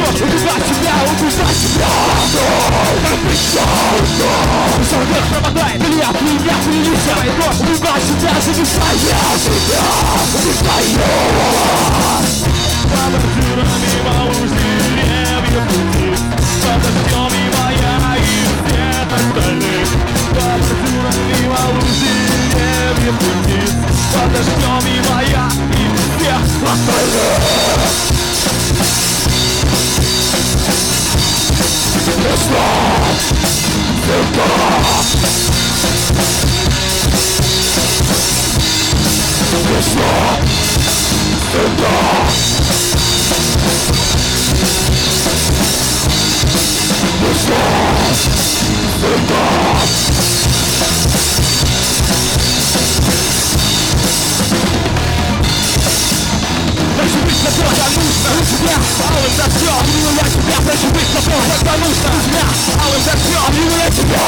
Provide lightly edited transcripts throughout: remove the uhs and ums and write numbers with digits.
убивать себя, убеждать себя. Сорвет пропадает, меня приличает. Убивать себя, зависая себя, убиваю. Авантюра мимо луж деревьев пути, под дождем и моя и свет остальных. Авантюра мимо луж деревьев пути, под дождем и моя и всех остальных. Весна, всегда. Весна, всегда. Весна, всегда. Прошу быть на то, когда нужно. У тебя алым дождем, обнимая тебя. Прошу быть на то, когда нужно. У тебя алым дождем, обнимая тебя.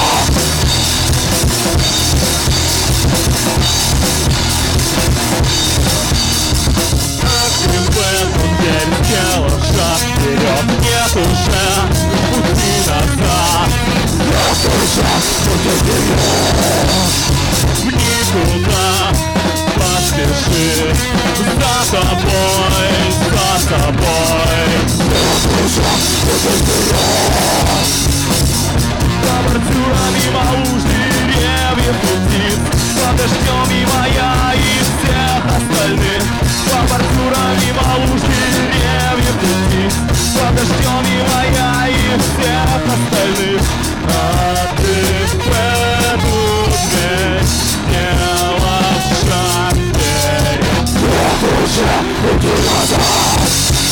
Теперь сделал шаг вперед, нет уже пути назад. Нет уже пути вперед. Никуда поспеши, за тобой, за тобой. Нет уже пути вперед. За бордюрами малуш деревьев летит, под дождем и моя и всех остальных. За бордюрами малуш деревьев летит, под дождем и моя и всех остальных. А ты в эту дверь сделав шаг вперед. Нет уже пути назад.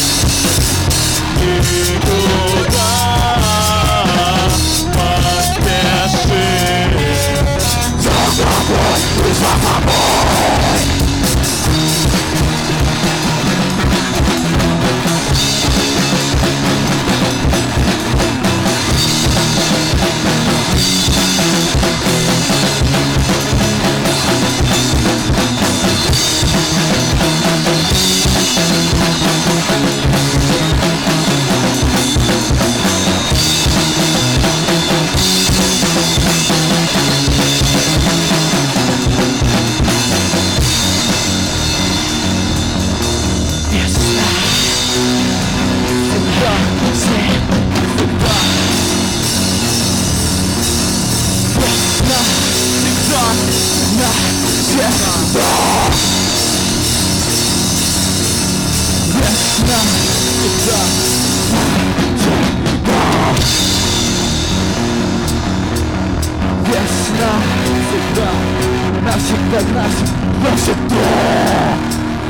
Никуда поспеши. За тобой и за тобой.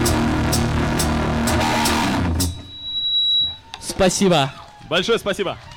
Спасибо. Большое спасибо.